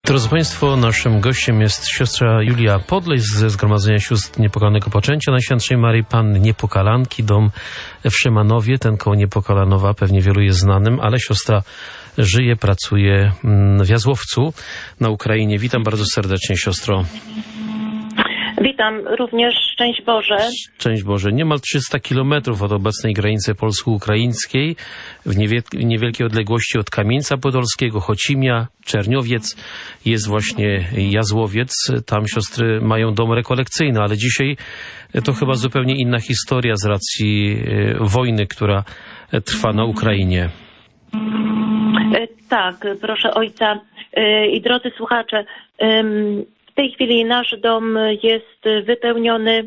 Drodzy Państwo, naszym gościem jest siostra Julia Podleś ze Zgromadzenia Sióstr Niepokalanego Poczęcia Najświętszej Maryi Panny Niepokalanki, dom w Szymanowie. Ten koło Niepokalanowa pewnie wielu jest znanym, ale siostra żyje, pracuje w Jazłowcu na Ukrainie. Witam bardzo serdecznie, siostro. Witam również, szczęść Boże. Szczęść Boże. Niemal 300 kilometrów od obecnej granicy polsko-ukraińskiej, w niewielkiej odległości od Kamieńca Podolskiego, Chocimia, Czerniowiec, jest właśnie Jazłowiec. Tam siostry mają dom rekolekcyjny, ale dzisiaj to chyba zupełnie inna historia z racji wojny, która trwa na Ukrainie. Tak, proszę ojca i drodzy słuchacze, w tej chwili nasz dom jest wypełniony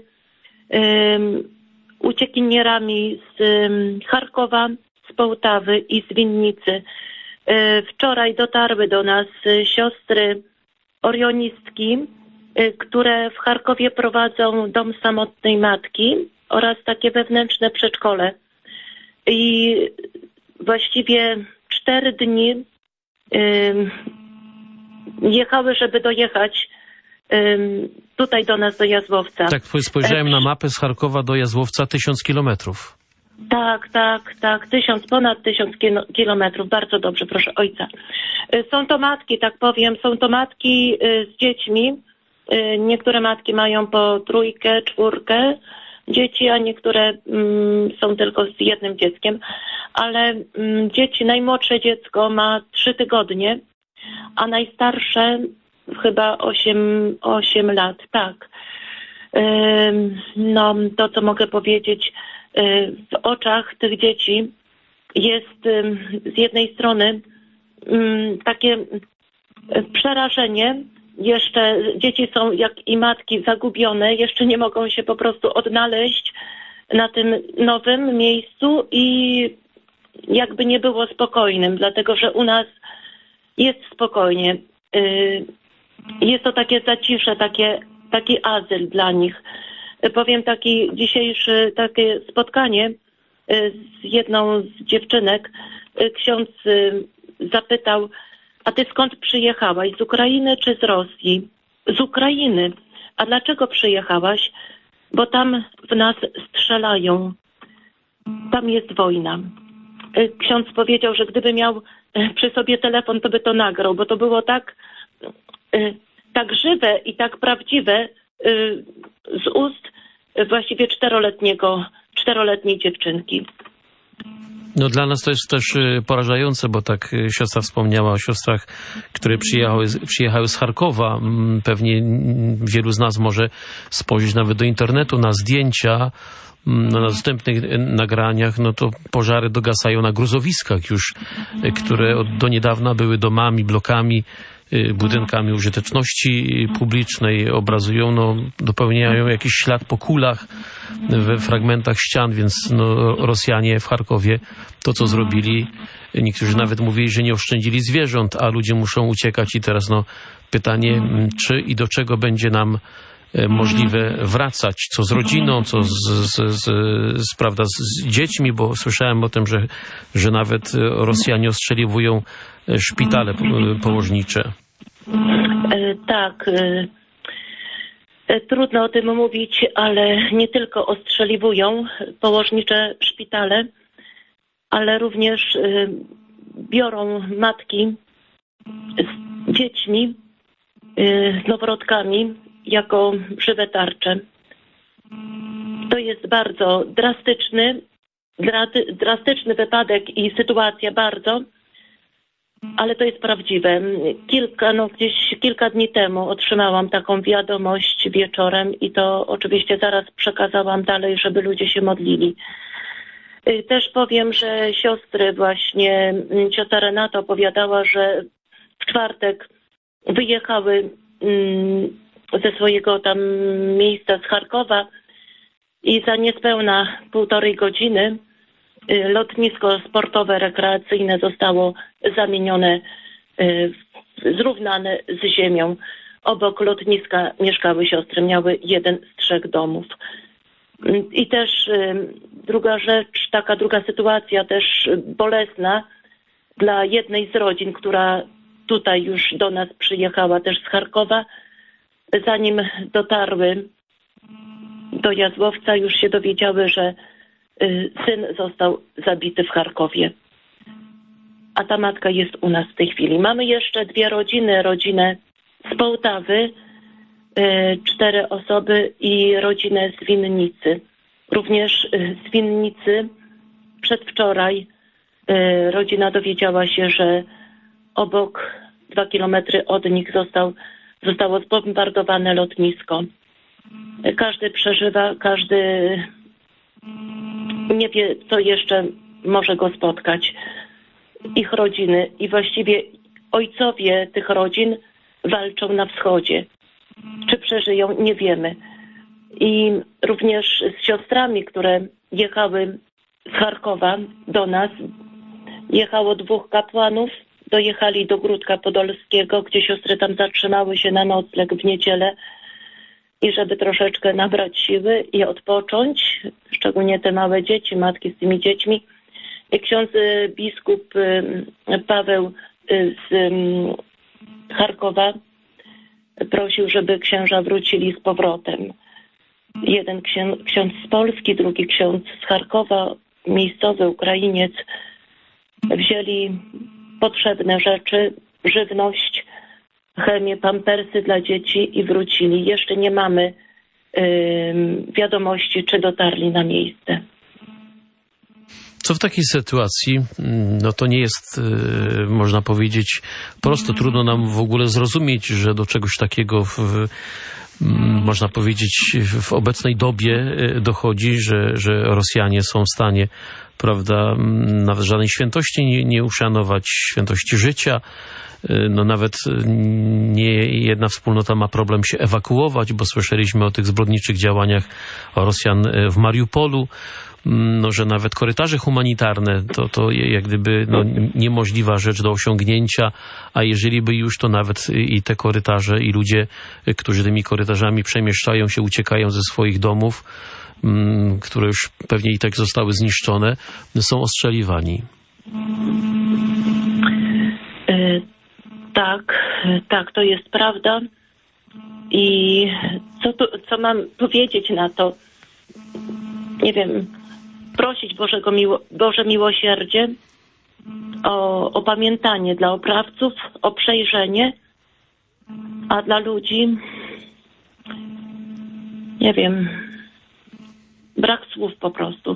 uciekinierami z Charkowa, z Połtawy i z Winnicy. Wczoraj dotarły do nas siostry orionistki, które w Charkowie prowadzą dom samotnej matki oraz takie wewnętrzne przedszkole. I właściwie 4 dni jechały, żeby dojechać tutaj do nas, do Jazłowca. Tak, spojrzałem na mapę z Charkowa do Jazłowca, 1000 kilometrów. Tak, ponad 1000 kilometrów. Bardzo dobrze, proszę ojca. Są to matki, tak powiem, są to matki z dziećmi. Niektóre matki mają po 3, 4 dzieci, a niektóre są tylko z jednym dzieckiem. Ale dzieci, najmłodsze dziecko ma 3 tygodnie, a najstarsze chyba 8 lat, tak. No, to co mogę powiedzieć, w oczach tych dzieci jest z jednej strony takie przerażenie. Jeszcze dzieci są, jak i matki, zagubione, jeszcze nie mogą się po prostu odnaleźć na tym nowym miejscu i jakby nie było spokojnym, dlatego że u nas jest spokojnie. Jest to takie zacisze, taki azyl dla nich. Powiem takie spotkanie z jedną z dziewczynek. Ksiądz zapytał: a ty skąd przyjechałaś? Z Ukrainy czy z Rosji? Z Ukrainy. A dlaczego przyjechałaś? Bo tam w nas strzelają. Tam jest wojna. Ksiądz powiedział, że gdyby miał przy sobie telefon, to by to nagrał, bo to było tak żywe i tak prawdziwe z ust właściwie 4-letniej dziewczynki. No dla nas to jest też porażające, bo tak siostra wspomniała o siostrach, które przyjechały z Charkowa. Pewnie wielu z nas może spojrzeć nawet do internetu na zdjęcia, na następnych nagraniach, no to pożary dogasają na gruzowiskach już, które do niedawna były domami, blokami, budynkami użyteczności publicznej, obrazują, no, dopełniają jakiś ślad po kulach we fragmentach ścian, więc no, Rosjanie w Charkowie to, co zrobili, niektórzy nawet mówili, że nie oszczędzili zwierząt, a ludzie muszą uciekać i teraz no, pytanie, czy i do czego będzie nam możliwe wracać, co z rodziną, co prawda, z dziećmi, bo słyszałem o tym, że nawet Rosjanie ostrzeliwują szpitale położnicze. Tak. Trudno o tym mówić, ale nie tylko ostrzeliwują położnicze szpitale, ale również biorą matki z dziećmi, z noworodkami jako żywe tarcze. To jest bardzo drastyczny wypadek i sytuacja bardzo, ale to jest prawdziwe. Gdzieś kilka dni temu otrzymałam taką wiadomość wieczorem i to oczywiście zaraz przekazałam dalej, żeby ludzie się modlili. Też powiem, że siostry właśnie, siostra Renata opowiadała, że w czwartek wyjechały ze swojego tam miejsca z Charkowa i za niespełna 1,5 godziny lotnisko sportowe, rekreacyjne zostało zamienione, zrównane z ziemią. Obok lotniska mieszkały siostry, miały jeden z 3 domów. I też druga rzecz, taka druga sytuacja też bolesna dla jednej z rodzin, która tutaj już do nas przyjechała też z Charkowa. Zanim dotarły do Jazłowca, już się dowiedziały, że syn został zabity w Charkowie. A ta matka jest u nas w tej chwili. Mamy jeszcze 2 rodziny. Rodzinę z Połtawy, 4 osoby i rodzinę z Winnicy. Również z Winnicy przedwczoraj rodzina dowiedziała się, że obok 2 kilometry od nich zostało zbombardowane lotnisko. Każdy przeżywa, każdy nie wie, co jeszcze może go spotkać. Ich rodziny i właściwie ojcowie tych rodzin walczą na wschodzie. Czy przeżyją, nie wiemy. I również z siostrami, które jechały z Charkowa do nas, jechało 2 kapłanów, dojechali do Gródka Podolskiego, gdzie siostry tam zatrzymały się na nocleg w niedzielę i żeby troszeczkę nabrać siły i odpocząć, szczególnie te małe dzieci, matki z tymi dziećmi. I ksiądz biskup Paweł z Charkowa prosił, żeby księża wrócili z powrotem. Jeden ksiądz z Polski, drugi ksiądz z Charkowa, miejscowy Ukrainiec, wzięli potrzebne rzeczy, żywność, chemię, pampersy dla dzieci i wrócili. Jeszcze nie mamy wiadomości, czy dotarli na miejsce. Co w takiej sytuacji? No to nie jest, można powiedzieć, prosto. Trudno nam w ogóle zrozumieć, że do czegoś takiego można powiedzieć, w obecnej dobie dochodzi, że Rosjanie są w stanie, prawda, nawet żadnej świętości nie uszanować, świętości życia. No nawet nie jedna wspólnota ma problem się ewakuować, bo słyszeliśmy o tych zbrodniczych działaniach Rosjan w Mariupolu. No, że nawet korytarze humanitarne to jak gdyby niemożliwa rzecz do osiągnięcia, a jeżeli by już, to nawet i te korytarze i ludzie, którzy tymi korytarzami przemieszczają się, uciekają ze swoich domów, które już pewnie i tak zostały zniszczone, są ostrzeliwani. Tak, to jest prawda. I co mam powiedzieć na to? Nie wiem, prosić Boże miłosierdzie o opamiętanie dla oprawców, o przejrzenie, a dla ludzi, nie wiem, brak słów po prostu.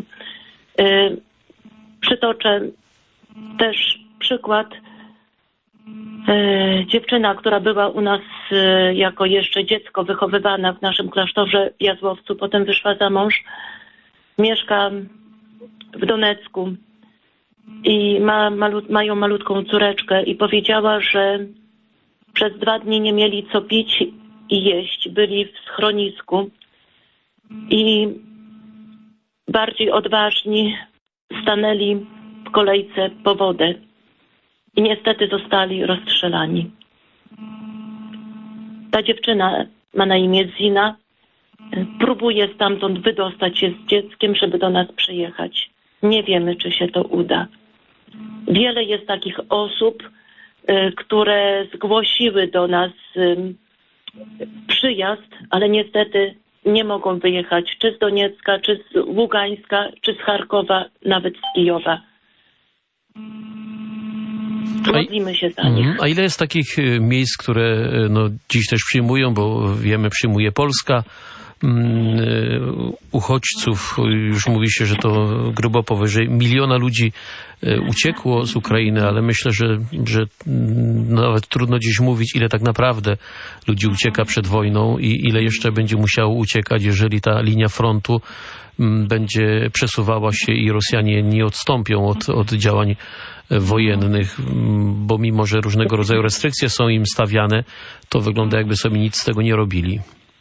Przytoczę też przykład. Dziewczyna, która była u nas jako jeszcze dziecko wychowywana w naszym klasztorze w Jazłowcu, potem wyszła za mąż, mieszka w Donecku i mają malutką córeczkę i powiedziała, że przez 2 dni nie mieli co pić i jeść. Byli w schronisku i bardziej odważni stanęli w kolejce po wodę i niestety zostali rozstrzelani. Ta dziewczyna ma na imię Zina. Próbuje stamtąd wydostać się z dzieckiem, żeby do nas przyjechać. Nie wiemy, czy się to uda. Wiele jest takich osób, które zgłosiły do nas przyjazd, ale niestety nie mogą wyjechać czy z Doniecka, czy z Ługańska, czy z Charkowa, nawet z Kijowa. Modlimy się za nich. A ile jest takich miejsc, które dziś też przyjmują, bo wiemy, przyjmuje Polska, uchodźców, już mówi się, że to grubo powyżej 1 miliona ludzi uciekło z Ukrainy, ale myślę, że nawet trudno dziś mówić, ile tak naprawdę ludzi ucieka przed wojną i ile jeszcze będzie musiało uciekać, jeżeli ta linia frontu będzie przesuwała się i Rosjanie nie odstąpią od działań wojennych, bo mimo, że różnego rodzaju restrykcje są im stawiane, to wygląda, jakby sobie nic z tego nie robili.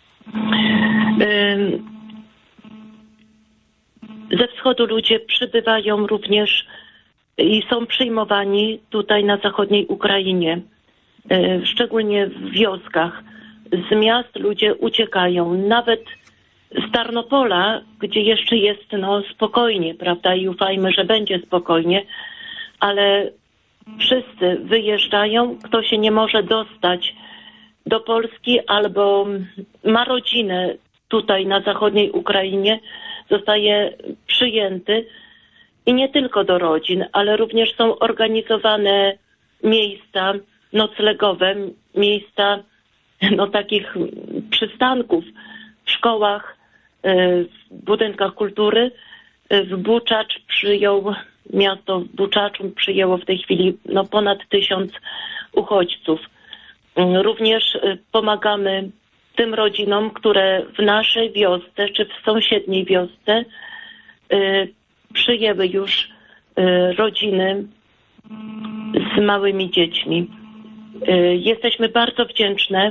Ze wschodu ludzie przybywają również i są przyjmowani tutaj na zachodniej Ukrainie, szczególnie w wioskach. Z miast ludzie uciekają, nawet z Tarnopola, gdzie jeszcze jest spokojnie, prawda, i ufajmy, że będzie spokojnie, ale wszyscy wyjeżdżają, kto się nie może dostać do Polski albo ma rodzinę tutaj na zachodniej Ukrainie, zostaje przyjęty i nie tylko do rodzin, ale również są organizowane miejsca noclegowe, miejsca takich przystanków w szkołach, w budynkach kultury. W Buczacz miasto w Buczaczu przyjęło w tej chwili ponad 1000 uchodźców. Również pomagamy tym rodzinom, które w naszej wiosce czy w sąsiedniej wiosce przyjęły już rodziny z małymi dziećmi. Jesteśmy bardzo wdzięczne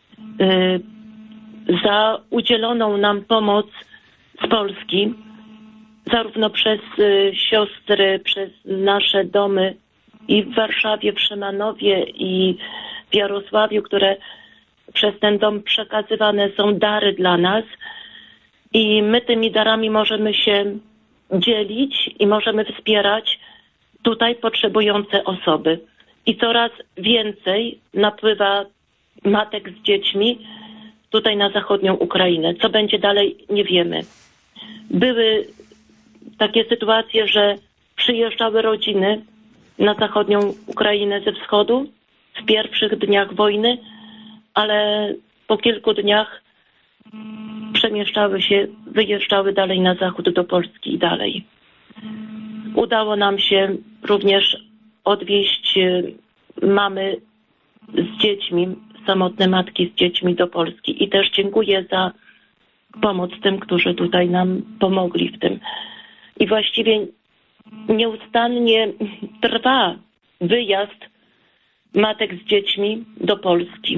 za udzieloną nam pomoc z Polski, zarówno przez siostry, przez nasze domy i w Warszawie, w Szymanowie i w Jarosławiu, które przez ten dom przekazywane są dary dla nas i my tymi darami możemy się dzielić i możemy wspierać tutaj potrzebujące osoby. I coraz więcej napływa matek z dziećmi tutaj na zachodnią Ukrainę. Co będzie dalej, nie wiemy. Były takie sytuacje, że przyjeżdżały rodziny na zachodnią Ukrainę ze wschodu w pierwszych dniach wojny, ale po kilku dniach przemieszczały się, wyjeżdżały dalej na zachód do Polski i dalej. Udało nam się również odwieźć mamy z dziećmi, samotne matki z dziećmi do Polski i też dziękuję za pomoc tym, którzy tutaj nam pomogli w tym. I właściwie nieustannie trwa wyjazd matek z dziećmi do Polski.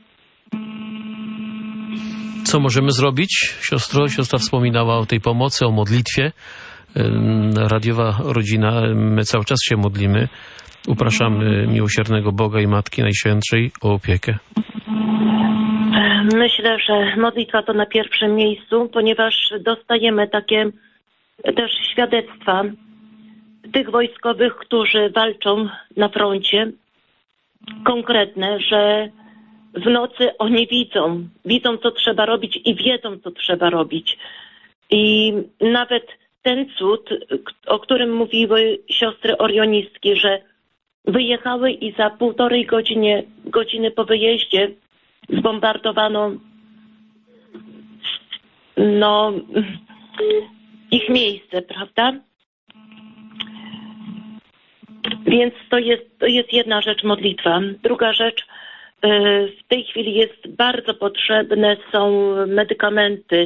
Co możemy zrobić, siostro? Siostra wspominała o tej pomocy, o modlitwie. Radiowa rodzina, my cały czas się modlimy. Upraszamy miłosiernego Boga i Matki Najświętszej o opiekę. Myślę, że modlitwa to na pierwszym miejscu, ponieważ dostajemy takie też świadectwa tych wojskowych, którzy walczą na froncie, konkretne, że w nocy oni widzą co trzeba robić i wiedzą co trzeba robić. I nawet ten cud, o którym mówiły siostry orionistki, że wyjechały i za 1,5 godziny po wyjeździe zbombardowano ich miejsce, prawda? Więc to jest jedna rzecz, modlitwa. Druga rzecz, w tej chwili jest bardzo potrzebne są medykamenty,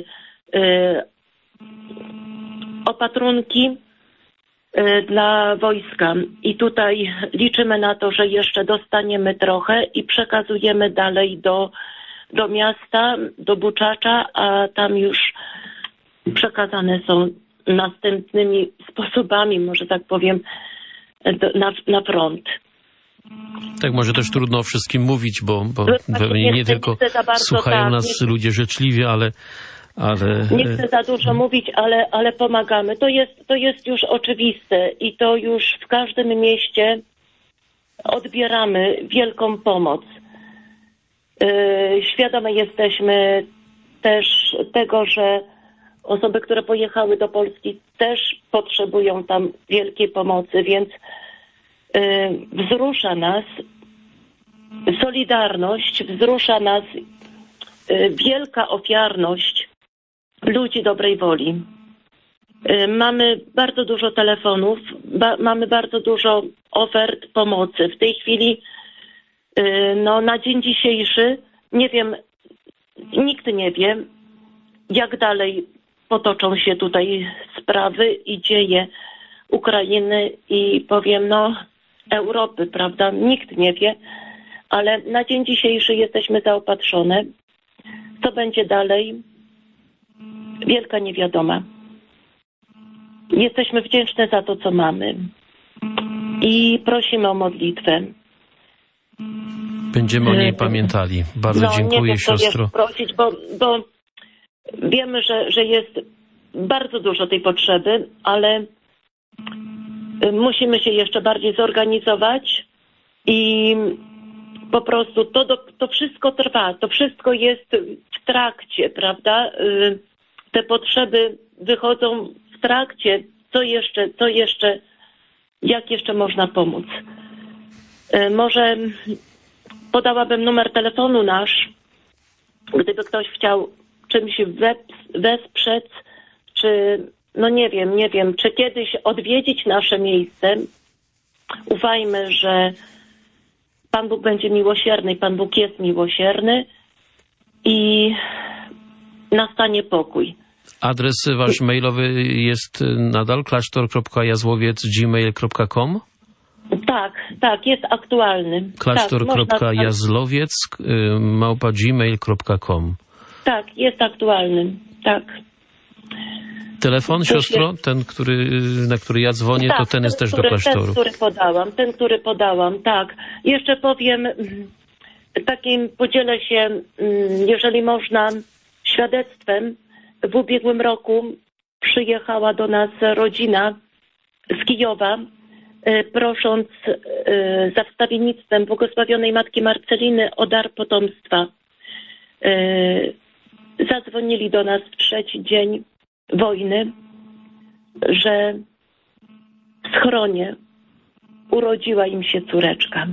opatrunki dla wojska. I tutaj liczymy na to, że jeszcze dostaniemy trochę i przekazujemy dalej do miasta, do Buczacza, a tam już przekazane są następnymi sposobami, może tak powiem, na front. Tak, może też trudno o wszystkim mówić, bo pewnie nie tylko słuchają nas ludzie życzliwie, ale... Nie chcę za dużo mówić, ale pomagamy. To jest już oczywiste i to już w każdym mieście odbieramy wielką pomoc. Świadome jesteśmy też tego, że osoby, które pojechały do Polski, też potrzebują tam wielkiej pomocy, więc wzrusza nas solidarność, wzrusza nas wielka ofiarność ludzi dobrej woli. Mamy bardzo dużo telefonów, mamy bardzo dużo ofert pomocy. W tej chwili, na dzień dzisiejszy, nie wiem, nikt nie wie, jak dalej potoczą się tutaj sprawy i dzieje Ukrainy i powiem, Europy, prawda? Nikt nie wie, ale na dzień dzisiejszy jesteśmy zaopatrzone. Co będzie dalej? Wielka niewiadoma. Jesteśmy wdzięczne za to, co mamy. I prosimy o modlitwę. Będziemy o niej pamiętali. Bardzo dziękuję, nie wiem, siostro. Prosić, bo wiemy, że jest bardzo dużo tej potrzeby, ale musimy się jeszcze bardziej zorganizować i po prostu to wszystko trwa, to wszystko jest w trakcie, prawda? Te potrzeby wychodzą w trakcie, co jeszcze, jak jeszcze można pomóc. Może podałabym numer telefonu nasz, gdyby ktoś chciał czymś wesprzeć, czy no nie wiem, czy kiedyś odwiedzić nasze miejsce. Ufajmy, że Pan Bóg będzie miłosierny, Pan Bóg jest miłosierny i nastanie pokój. Adres wasz mailowy jest nadal klasztor.jazłowiec@gmail.com? Tak, jest aktualny. klasztor.jazlowiec@gmail.com. Tak, jest aktualny, tak. Telefon, siostro, ten, na który ja dzwonię, to ten jest też do klasztoru. Ten, który podałam, tak. Jeszcze powiem, podzielę się, jeżeli można, świadectwem. W ubiegłym roku przyjechała do nas rodzina z Kijowa, prosząc za wstawiennictwem błogosławionej Matki Marceliny o dar potomstwa. Zadzwonili do nas w 3. dzień wojny, że w schronie urodziła im się córeczka.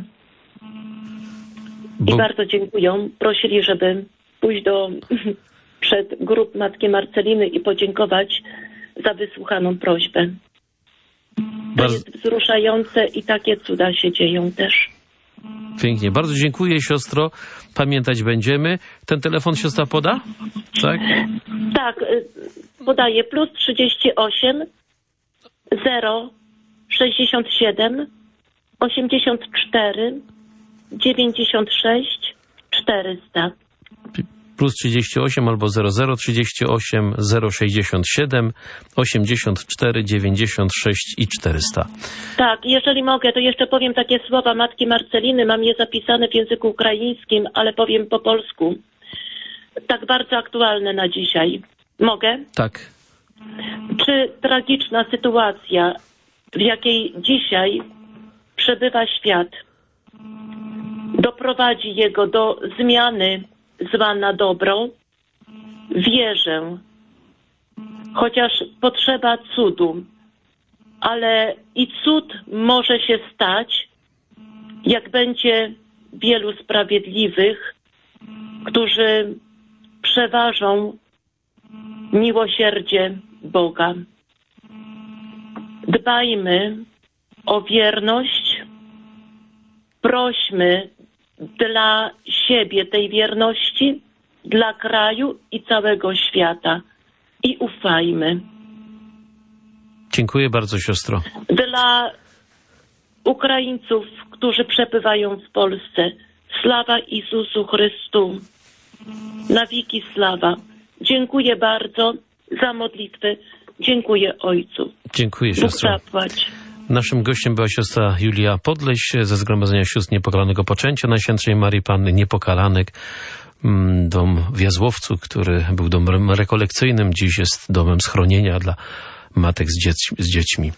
I bardzo dziękują. Prosili, żeby pójść przed grób Matki Marceliny i podziękować za wysłuchaną prośbę. To jest wzruszające i takie cuda się dzieją też. Pięknie. Bardzo dziękuję, siostro. Pamiętać będziemy. Ten telefon siostra poda? Tak? Tak, podaję +38 067 84 96 400. +38 albo 0038 067 84 96 i 400. Tak, jeżeli mogę, to jeszcze powiem takie słowa Matki Marceliny. Mam je zapisane w języku ukraińskim, ale powiem po polsku. Tak bardzo aktualne na dzisiaj. Mogę? Tak. Czy tragiczna sytuacja, w jakiej dzisiaj przebywa świat, doprowadzi jego do zmiany zła na dobro? Wierzę, chociaż potrzeba cudu, ale i cud może się stać, jak będzie wielu sprawiedliwych, którzy przeważą miłosierdzie Boga. Dbajmy o wierność, prośmy dla siebie tej wierności, dla kraju i całego świata. I ufajmy. Dziękuję bardzo, siostro. Dla Ukraińców, którzy przebywają w Polsce, sława Jezusu Chrystu. Na wieki sława. Dziękuję bardzo za modlitwy. Dziękuję Ojcu. Dziękuję, siostro. Bóg zapłać. Naszym gościem była siostra Julia Podleś ze Zgromadzenia Sióstr Niepokalanego Poczęcia Najświętszej Marii Panny Niepokalanek. Dom w Jazłowcu, który był domem rekolekcyjnym, dziś jest domem schronienia dla matek z dziećmi.